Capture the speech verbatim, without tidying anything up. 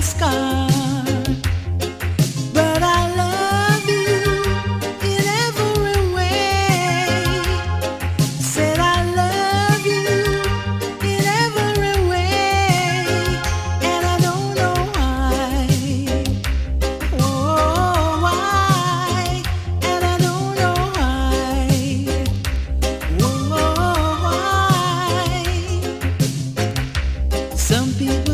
scar. But I love you in every way. Said I love you in every way, and I don't know why. Oh, why? And I don't know why. Oh, why? Some people